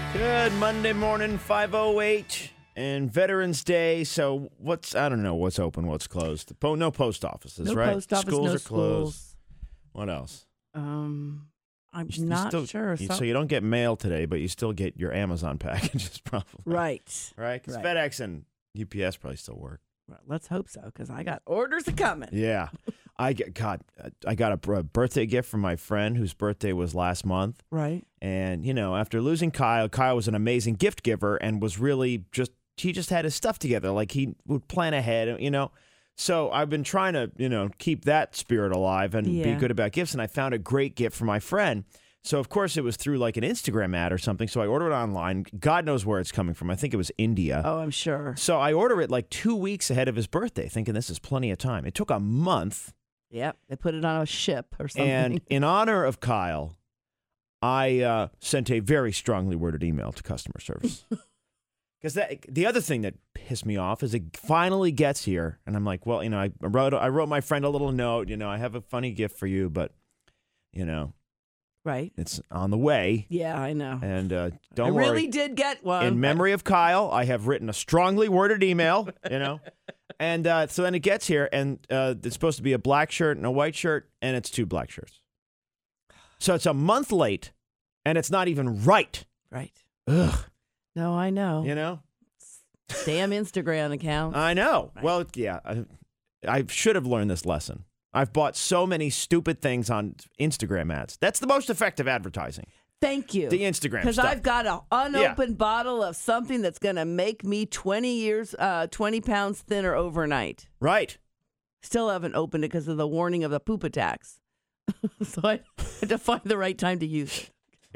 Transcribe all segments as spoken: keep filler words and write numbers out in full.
Good Monday morning, five oh eight, and Veterans Day. So what's, I don't know what's open, what's closed. Po- no post offices, no right? Post office, schools no are closed. schools. What else? Um, I'm You- you not still- sure. you- So- so you don't get mail today, but you still get your Amazon packages probably. right. Right? Because Right. FedEx and U P S probably still work. Well, let's hope so, because I got orders a coming. Yeah. I get, God, I got a br- a birthday gift from my friend whose birthday was last month. Right. And, you know, after losing Kyle, Kyle was an amazing gift giver and was really just, he just had his stuff together. Like he would plan ahead, you know. So I've been trying to, you know, keep that spirit alive and be Yeah. good about gifts. And I found a great gift for my friend. So, of course, it was through like an Instagram ad or something. So I ordered it online. God knows where it's coming from. I think it was India. Oh, I'm sure. So I ordered it like two weeks ahead of his birthday, thinking this is plenty of time. It took a month. Yep. They put it on a ship or something. And in honor of Kyle, I uh, sent a very strongly worded email to customer service. Because the other thing that pissed me off is it finally gets here, and I'm like, well, you know, I wrote I wrote my friend a little note. You know, I have a funny gift for you, but you know, right. it's on the way. Yeah, I know. And uh, don't I worry. really did get one. In memory of Kyle, I have written a strongly worded email. You know, and uh, so then it gets here, and uh, it's supposed to be a black shirt and a white shirt, and it's two black shirts. So it's a month late, and it's not even right. Right. Ugh. No, I know. You know? Damn Instagram account. I know. Right. Well, yeah, I, I should have learned this lesson. I've bought so many stupid things on Instagram ads. That's the most effective advertising. Thank you. The Instagram Because stuff. I've got an unopened bottle of something that's going to make me twenty years, uh, twenty pounds thinner overnight. Right. Still haven't opened it because of the warning of the poop attacks. So I had to find the right time to use it.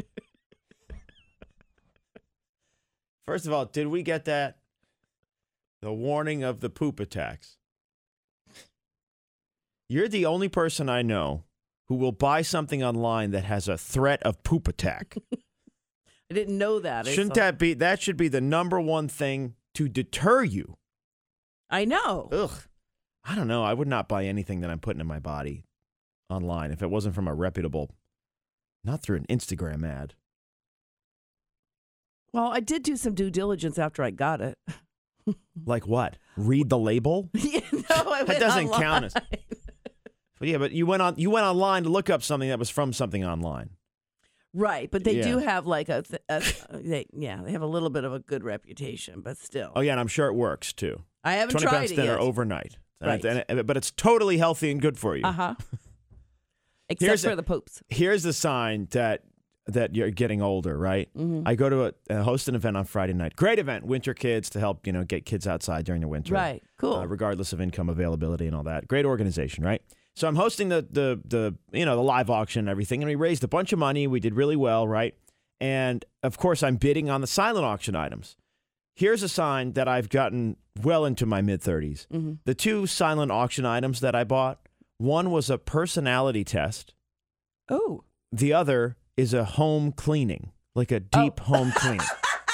First of all, did we get that? The warning of the poop attacks. You're the only person I know who will buy something online that has a threat of poop attack. I didn't know that. I Shouldn't saw- that be, that should be the number one thing to deter you. I know. Ugh. I don't know. I would not buy anything that I'm putting in my body online if it wasn't from a reputable, not through an Instagram ad. Well, I did do some due diligence after I got it. Like what? Read the label? Yeah, no, I That went doesn't online. count as. But yeah, but you went on you went online to look up something that was from something online. Right, but they Yeah. do have like a, th- a they, yeah, they have a little bit of a good reputation, but still. Oh yeah, and I'm sure it works too. I haven't Twenty tried pounds it thinner yet. overnight, And Right. it- and it- but it's totally healthy and good for you. Uh-huh. Except Here's for a- the poops. Here's the sign that that you're getting older, right? Mm-hmm. I go to a, uh, host an event on Friday night. Great event, Winter Kids, to help you know get kids outside during the winter. Right, cool. Uh, regardless of income availability and all that. Great organization, right? So I'm hosting the the the you know the live auction and everything, and we raised a bunch of money. We did really well, right? And of course, I'm bidding on the silent auction items. Here's a sign that I've gotten well into my mid thirties. Mm-hmm. The two silent auction items that I bought, one was a personality test. Oh. The other is a home cleaning, like a deep Oh. home cleaning.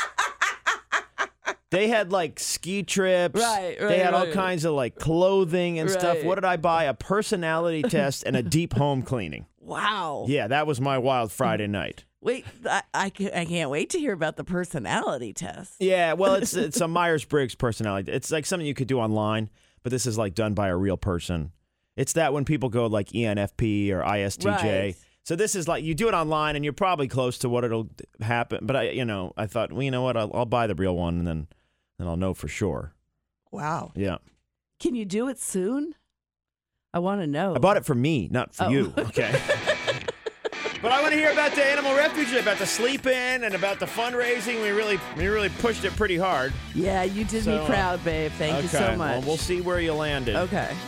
They had like ski trips. Right, right, They had all right. kinds of like clothing and stuff. Right. What did I buy? A personality test and a deep home cleaning. Wow. Yeah, that was my wild Friday night. Wait, I, I, ca- I can't wait to hear about the personality test. Yeah, well, it's it's a Myers-Briggs personality. It's like something you could do online, but this is like done by a real person. It's that when people go like E N F P or I S T J. Right. So this is like you do it online, and you're probably close to what it'll happen. But I, you know, I thought, well, you know what? I'll, I'll buy the real one, and then then I'll know for sure. Wow. Yeah, Can you do it soon? I want to know. I bought it for me, not for Oh. you. Okay. But I want to hear about the animal refuge, about the sleep in, and about the fundraising. We really we really pushed it pretty hard. Yeah, you did So, me uh, proud, babe. Thank you Okay, so well, much. we'll see where you landed. Okay.